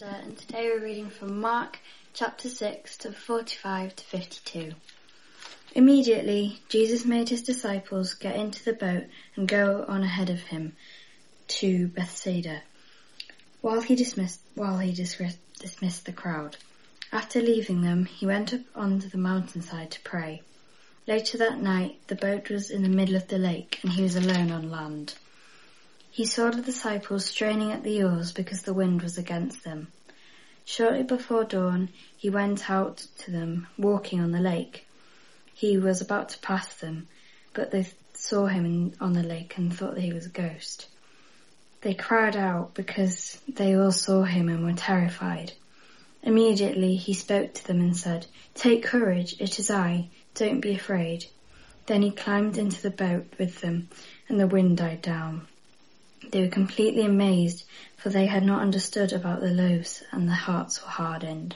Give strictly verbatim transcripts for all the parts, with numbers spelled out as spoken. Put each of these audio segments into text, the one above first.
Esther, and today we're reading from Mark chapter six to forty-five to fifty-two. Immediately Jesus made his disciples get into the boat and go on ahead of him to Bethsaida, while he dismissed while he dismissed, dismissed the crowd. After leaving them, he went up onto the mountainside to pray. Later that night, the boat was in the middle of the lake, and he was alone on land. He saw the disciples straining at the oars because the wind was against them. Shortly before dawn, he went out to them, walking on the lake. He was about to pass them, but they saw him in, on the lake and thought that he was a ghost. They cried out because they all saw him and were terrified. Immediately he spoke to them and said, "Take courage, it is I, don't be afraid." Then he climbed into the boat with them, and the wind died down. They were completely amazed, for they had not understood about the loaves, and their hearts were hardened.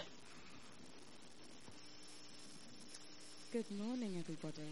Good morning, everybody.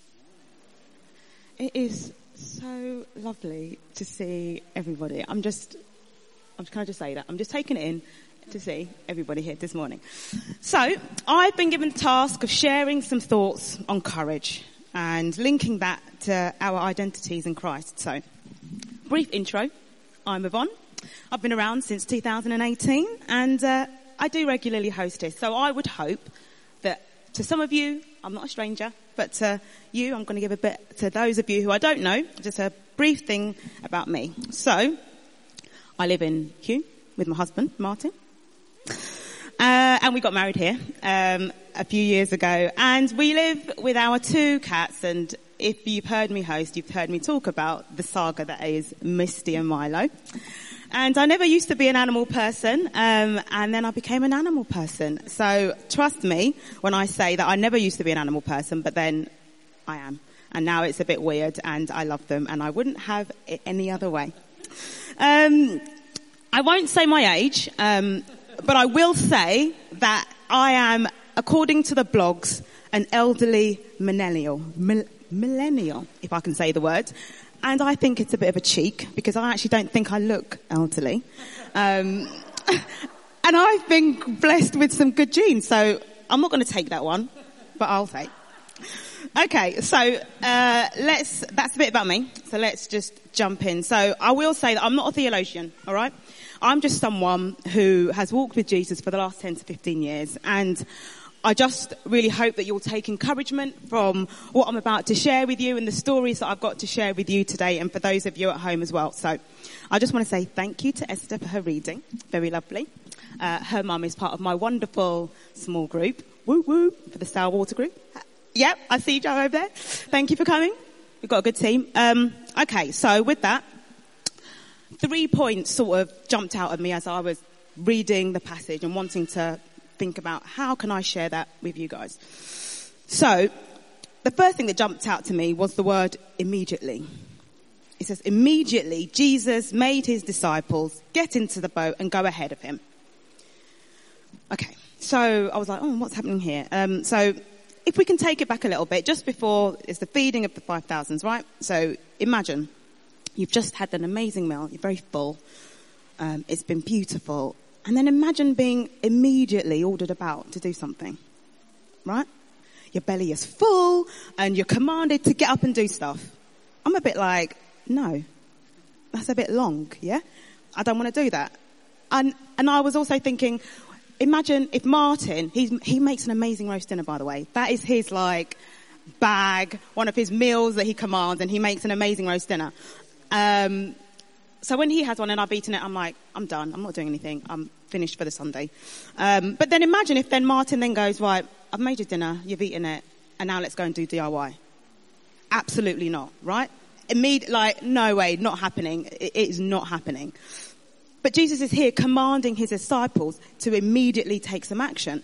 It is so lovely to see everybody. I'm just, I'm can I just say that? I'm just taking it in to see everybody here this morning. So, I've been given the task of sharing some thoughts on courage and linking that to our identities in Christ. So, brief intro. I'm Yvonne. I've been around since two thousand eighteen, and uh, I do regularly host this. So I would hope that to some of you, I'm not a stranger, but to you, I'm going to give a bit to those of you who I don't know, just a brief thing about me. So, I live in Kew with my husband, Martin. Uh, and we got married here um, a few years ago. And we live with our two cats, and if you've heard me host, you've heard me talk about the saga that is Misty and Milo. And I never used to be an animal person, um, and then I became an animal person. So trust me when I say that I never used to be an animal person, but then I am. And now it's a bit weird, and I love them, and I wouldn't have it any other way. Um, I won't say my age, um, but I will say that I am, according to the blogs, an elderly millennial. Mil- millennial, if I can say the word. And I think it's a bit of a cheek, because I actually don't think I look elderly. Um, and I've been blessed with some good genes, so I'm not going to take that one, but I'll say. Okay, so uh, let's, that's a bit about me, so let's just jump in. So I will say that I'm not a theologian, all right? I'm just someone who has walked with Jesus for the last ten to fifteen years, and I just really hope that you'll take encouragement from what I'm about to share with you and the stories that I've got to share with you today, and for those of you at home as well. So I just want to say thank you to Esther for her reading. Very lovely. Uh, her mum is part of my wonderful small group. Woo woo for the Stour Water group. Yep, I see Joe over there. Thank you for coming. We've got a good team. Um, okay, so with that, three points sort of jumped out at me as I was reading the passage and wanting to think about how can I share that with you guys. So, the first thing that jumped out to me was the word immediately. It says, immediately Jesus made his disciples get into the boat and go ahead of him. Okay, so I was like, oh, what's happening here? Um, so, if we can take it back a little bit, just before it's the feeding of the five thousands, right? So, imagine you've just had an amazing meal, you're very full, um, it's been beautiful. And then imagine being immediately ordered about to do something, right? Your belly is full and you're commanded to get up and do stuff. I'm a bit like, no, that's a bit long, yeah? I don't want to do that. And and I was also thinking, imagine if Martin, he's, he makes an amazing roast dinner, by the way. That is his, like, bag, one of his meals that he commands, and he makes an amazing roast dinner. Um... So when he has one and I've eaten it, I'm like, I'm done. I'm not doing anything. I'm finished for the Sunday. Um, but then imagine if then Martin then goes, right, I've made your dinner, you've eaten it, and now let's go and do D I Y. Absolutely not, right? Immediate, like, no way, not happening. It, it is not happening. But Jesus is here commanding his disciples to immediately take some action.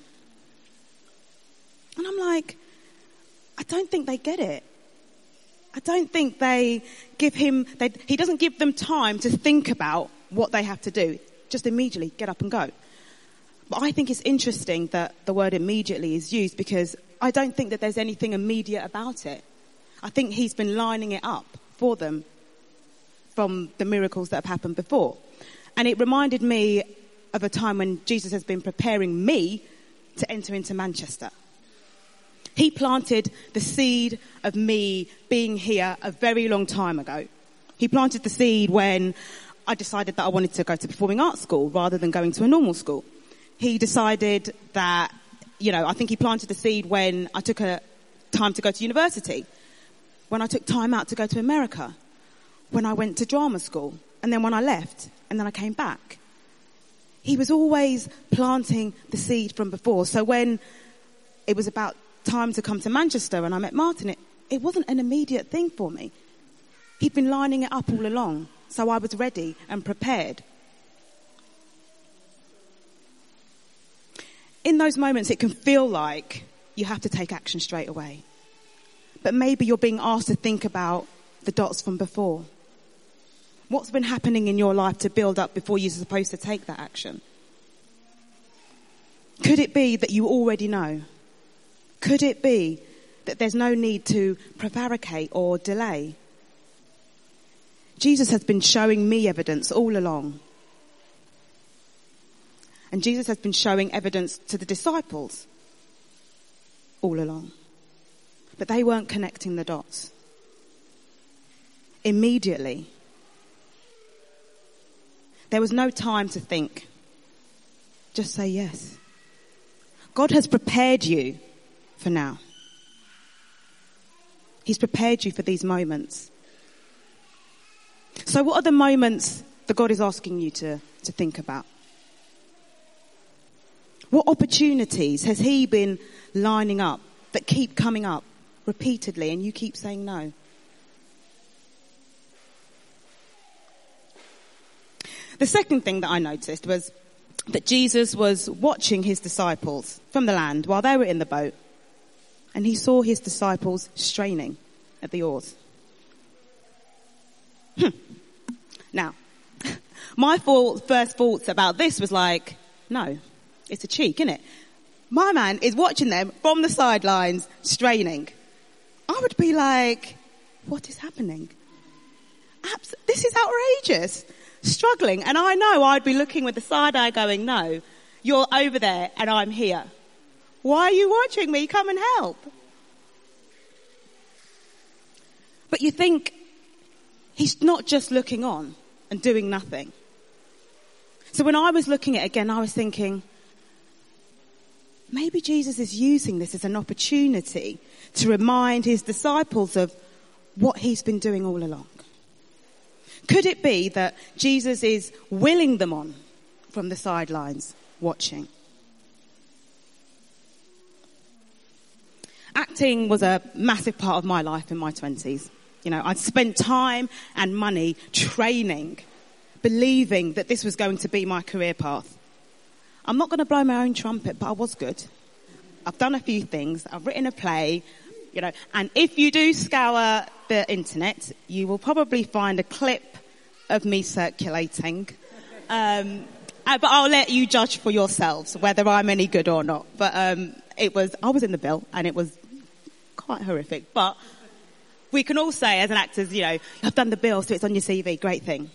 And I'm like, I don't think they get it. I don't think they give him, they, he doesn't give them time to think about what they have to do. Just immediately get up and go. But I think it's interesting that the word immediately is used, because I don't think that there's anything immediate about it. I think he's been lining it up for them from the miracles that have happened before. And it reminded me of a time when Jesus has been preparing me to enter into Manchester. He planted the seed of me being here a very long time ago. He planted the seed when I decided that I wanted to go to performing arts school rather than going to a normal school. He decided that, you know, I think he planted the seed when I took a time to go to university, when I took time out to go to America, when I went to drama school, and then when I left, and then I came back. He was always planting the seed from before. So when it was about time to come to Manchester and I met Martin, it, it wasn't an immediate thing for me. He'd been lining it up all along, so I was ready and prepared. In those moments, it can feel like you have to take action straight away. But maybe you're being asked to think about the dots from before. What's been happening in your life to build up before you're supposed to take that action? Could it be that you already know? Could it be that there's no need to prevaricate or delay? Jesus has been showing me evidence all along. And Jesus has been showing evidence to the disciples all along. But they weren't connecting the dots. Immediately, there was no time to think. Just say yes. God has prepared you for now. He's prepared you for these moments. So what are the moments that God is asking you to, to think about? What opportunities has he been lining up that keep coming up repeatedly and you keep saying no? The second thing that I noticed was that Jesus was watching his disciples from the land while they were in the boat, and he saw his disciples straining at the oars. Hmm. Now, my thought, first thoughts about this was like, no, it's a cheek, isn't it? My man is watching them from the sidelines straining. I would be like, what is happening? Abs- this is outrageous. Struggling. And I know I'd be looking with the side eye going, no, you're over there and I'm here. Why are you watching me? Come and help. But you think he's not just looking on and doing nothing. So when I was looking at it again, I was thinking, maybe Jesus is using this as an opportunity to remind his disciples of what he's been doing all along. Could it be that Jesus is willing them on from the sidelines, watching? Acting was a massive part of my life in my twenties. You know, I'd spent time and money training, believing that this was going to be my career path. I'm not going to blow my own trumpet, but I was good. I've done a few things. I've written a play, you know, and if you do scour the internet, you will probably find a clip of me circulating. Um, but I'll let you judge for yourselves whether I'm any good or not. But um, it was, I was in the bill and it was quite horrific. But we can all say as an actors, you know, I've done the bill, so it's on your C V. Great thing.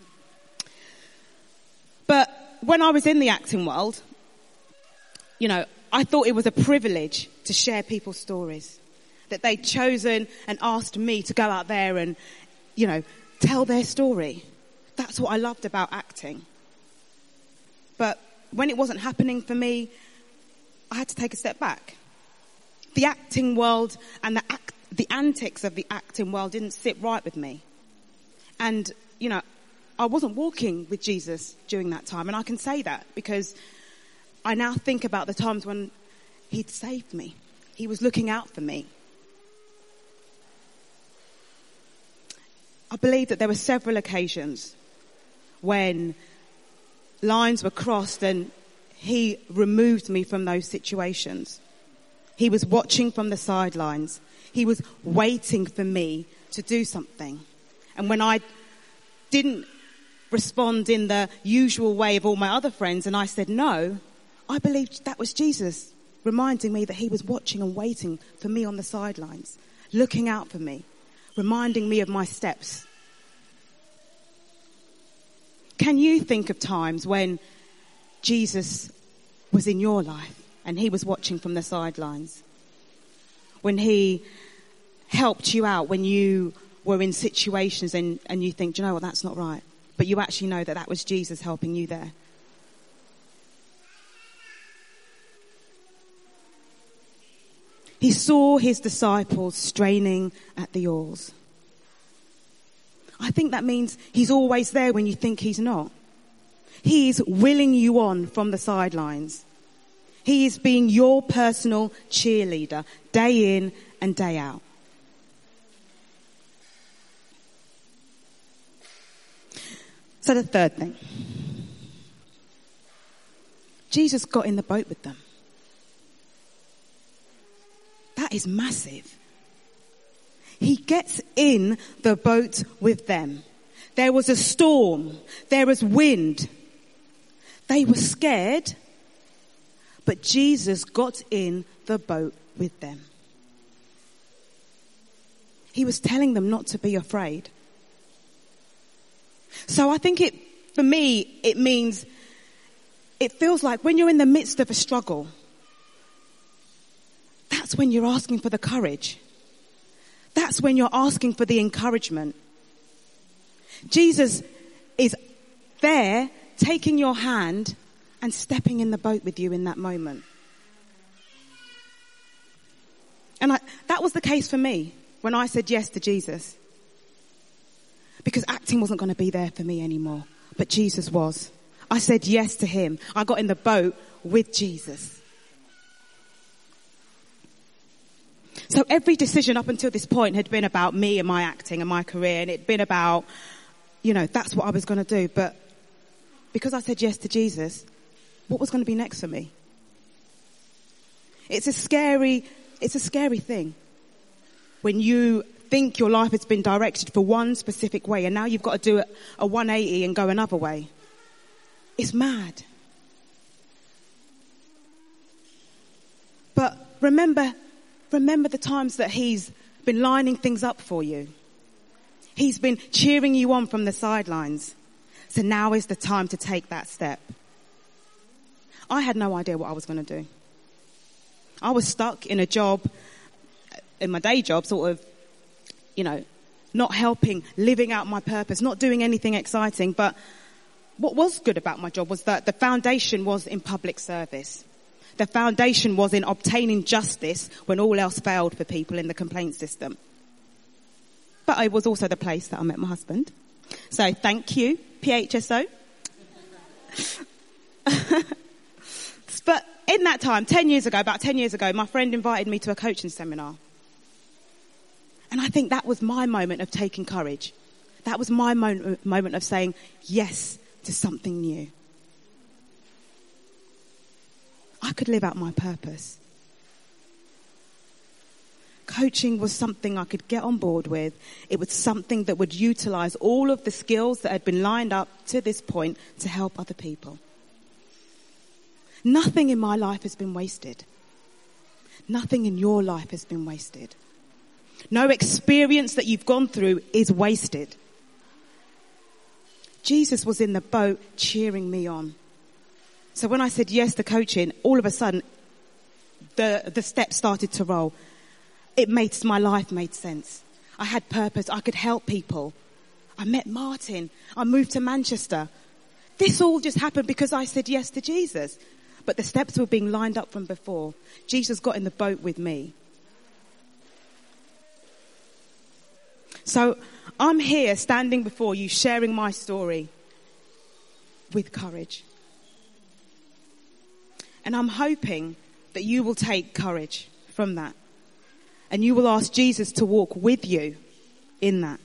But when I was in the acting world, you know, I thought it was a privilege to share people's stories. That they'd chosen and asked me to go out there and, you know, tell their story. That's what I loved about acting. But when it wasn't happening for me, I had to take a step back. The acting world and the act, the antics of the acting world didn't sit right with me. And, you know, I wasn't walking with Jesus during that time. And I can say that because I now think about the times when he'd saved me. He was looking out for me. I believe that there were several occasions when lines were crossed and he removed me from those situations. He was watching from the sidelines. He was waiting for me to do something. And when I didn't respond in the usual way of all my other friends and I said no, I believed that was Jesus reminding me that he was watching and waiting for me on the sidelines, looking out for me, reminding me of my steps. Can you think of times when Jesus was in your life and he was watching from the sidelines. When he helped you out when you were in situations and, and you think, do you know what, that's not right. But you actually know that that was Jesus helping you there. He saw his disciples straining at the oars. I think that means he's always there when you think he's not. He's willing you on from the sidelines. He is being your personal cheerleader day in and day out. So the third thing. Jesus got in the boat with them. That is massive. He gets in the boat with them. There was a storm. There was wind. They were scared, but Jesus got in the boat with them. He was telling them not to be afraid. So I think it, for me, it means, it feels like when you're in the midst of a struggle, that's when you're asking for the courage. That's when you're asking for the encouragement. Jesus is there taking your hand and stepping in the boat with you in that moment. And I, that was the case for me when I said yes to Jesus. Because acting wasn't going to be there for me anymore. But Jesus was. I said yes to him. I got in the boat with Jesus. So every decision up until this point had been about me and my acting and my career. And it'd been about, you know, that's what I was going to do. But because I said yes to Jesus, what was going to be next for me? It's a scary, it's a scary thing. When you think your life has been directed for one specific way and now you've got to do a one eighty and go another way. It's mad. But remember, remember the times that he's been lining things up for you. He's been cheering you on from the sidelines. So now is the time to take that step. I had no idea what I was going to do. I was stuck in a job, in my day job, sort of, you know, not helping, living out my purpose, not doing anything exciting. But what was good about my job was that the foundation was in public service. The foundation was in obtaining justice when all else failed for people in the complaint system. But it was also the place that I met my husband. So thank you, P H S O. But in that time, ten years ago, about ten years ago, my friend invited me to a coaching seminar. And I think that was my moment of taking courage. That was my mo- moment of saying yes to something new. I could live out my purpose. Coaching was something I could get on board with. It was something that would utilize all of the skills that had been lined up to this point to help other people. Nothing in my life has been wasted. Nothing in your life has been wasted. No experience that you've gone through is wasted. Jesus was in the boat cheering me on. So when I said yes to coaching, all of a sudden, the, the steps started to roll. It made, my life made sense. I had purpose. I could help people. I met Martin. I moved to Manchester. This all just happened because I said yes to Jesus. But the steps were being lined up from before. Jesus got in the boat with me. So I'm here standing before you, sharing my story with courage. And I'm hoping that you will take courage from that. And you will ask Jesus to walk with you in that.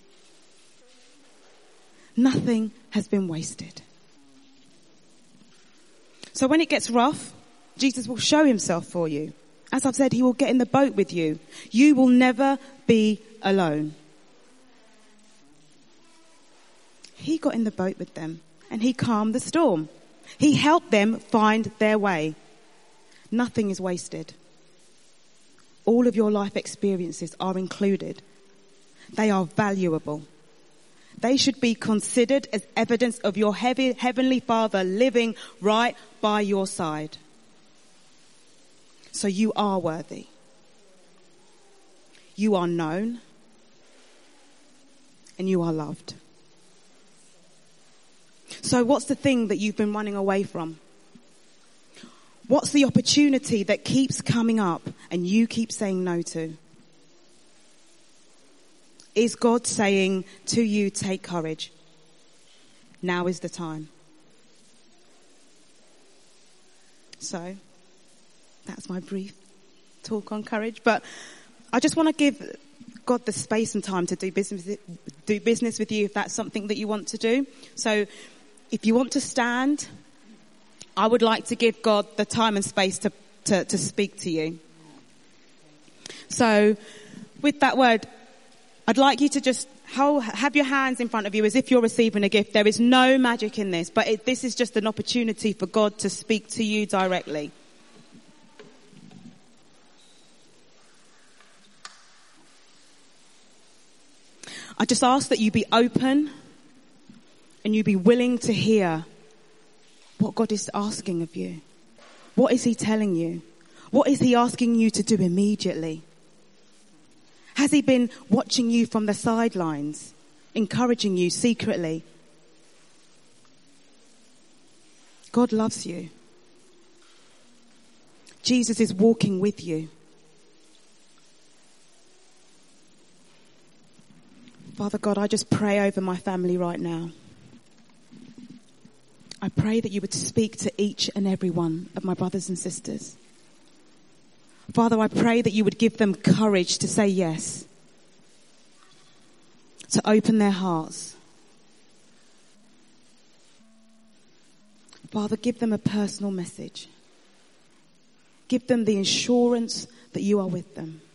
Nothing has been wasted. So when it gets rough, Jesus will show himself for you. As I've said, he will get in the boat with you. You will never be alone. He got in the boat with them and he calmed the storm. He helped them find their way. Nothing is wasted. All of your life experiences are included. They are valuable. They should be considered as evidence of your heavy, heavenly Father living right by your side. So you are worthy. You are known. And you are loved. So what's the thing that you've been running away from? What's the opportunity that keeps coming up and you keep saying no to? Is God saying to you, take courage? Now is the time. So, that's my brief talk on courage. But I just want to give God the space and time to do business, do business with you if that's something that you want to do. So, if you want to stand, I would like to give God the time and space to, to, to speak to you. So, with that word, I'd like you to just hold, have your hands in front of you as if you're receiving a gift. There is no magic in this, but it, this is just an opportunity for God to speak to you directly. I just ask that you be open and you be willing to hear what God is asking of you. What is he telling you? What is he asking you to do immediately? Has he been watching you from the sidelines, encouraging you secretly? God loves you. Jesus is walking with you. Father God, I just pray over my family right now. I pray that you would speak to each and every one of my brothers and sisters. Father, I pray that you would give them courage to say yes, to open their hearts. Father, give them a personal message. Give them the assurance that you are with them.